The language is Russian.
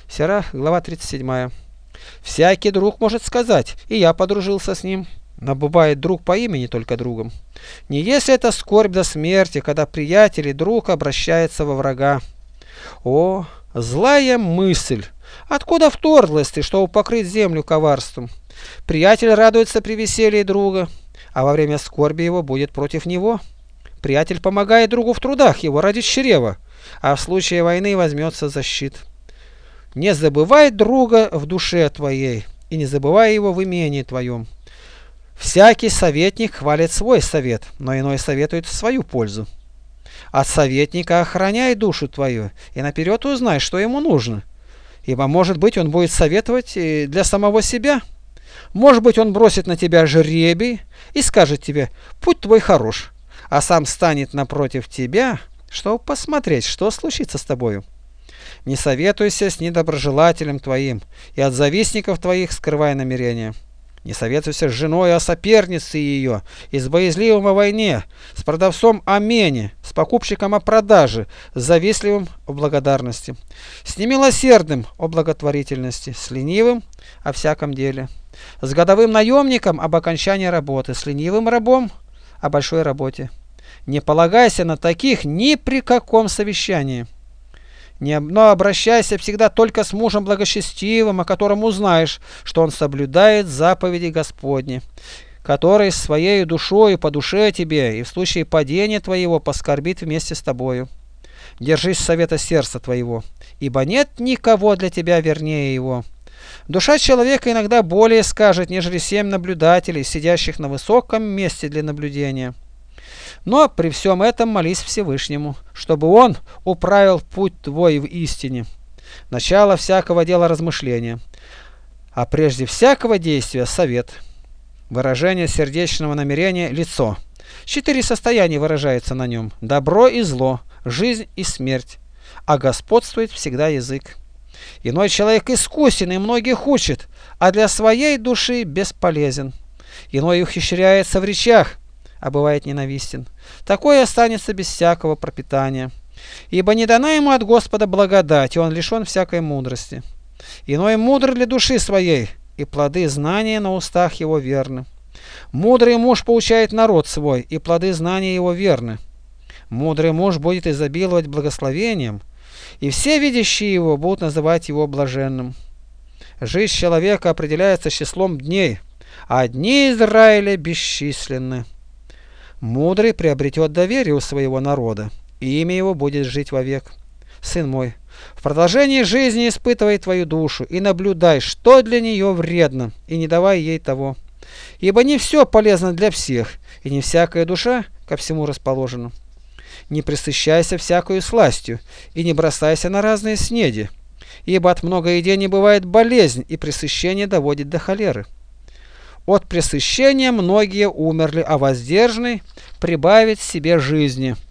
Сирах, глава 37. Всякий друг может сказать, и я подружился с ним. Но бывает друг по имени только другом. Не если это скорбь до смерти, когда приятель и друг обращается во врага. О, злая мысль! Откуда вторглась ты, чтобы покрыть землю коварством? Приятель радуется при веселье друга, а во время скорби его будет против него. Приятель помогает другу в трудах его ради чрева, а в случае войны возьмется за щит. Не забывай друга в душе твоей, и не забывай его в имении твоем. Всякий советник хвалит свой совет, но иной советует в свою пользу. От советника охраняй душу твою, и наперед узнай, что ему нужно. Ибо, может быть, он будет советовать для самого себя. Может быть, он бросит на тебя жребий и скажет тебе: путь твой хорош, а сам станет напротив тебя, чтобы посмотреть, что случится с тобою. Не советуйся с недоброжелателем твоим, и от завистников твоих скрывай намерения. Не советуйся с женой о сопернице ее, и с боязливым о войне, с продавцом о мене, с покупщиком о продаже, с завистливым о благодарности, с немилосердным о благотворительности, с ленивым о всяком деле, с годовым наемником об окончании работы, с ленивым рабом о большой работе. Не полагайся на таких ни при каком совещании. Но обращайся всегда только с мужем благочестивым, о котором узнаешь, что он соблюдает заповеди Господни, который своей душою по душе тебе и в случае падения твоего поскорбит вместе с тобою. Держись совета сердца твоего, ибо нет никого для тебя вернее его. Душа человека иногда более скажет, нежели 7 наблюдателей, сидящих на высоком месте для наблюдения. Но при всем этом молись Всевышнему, чтобы Он управил путь твой в истине. Начало всякого дела размышления, а прежде всякого действия совет. Выражение сердечного намерения – лицо. 4 состояния выражаются на нем: добро и зло, жизнь и смерть, а господствует всегда язык. Иной человек искусен и многих учит, а для своей души бесполезен. Иной ухищряется в речах, а бывает ненавистен. Такой останется без всякого пропитания. Ибо не дана ему от Господа благодать, и он лишен всякой мудрости. Иной мудр для души своей, и плоды знания на устах его верны. Мудрый муж поучает народ свой, и плоды знания его верны. Мудрый муж будет изобиловать благословением, и все видящие его будут называть его блаженным. Жизнь человека определяется числом дней, а дни Израиля бесчисленны. Мудрый приобретет доверие у своего народа, и имя его будет жить вовек. Сын мой, в продолжении жизни испытывай твою душу и наблюдай, что для нее вредно, и не давай ей того. Ибо не все полезно для всех, и не всякая душа ко всему расположена. Не пресыщайся всякою сластью, и не бросайся на разные снеди, ибо от многоедения бывает болезнь, и пресыщение доводит до холеры. От пресыщения многие умерли, а воздержанный прибавит себе жизни.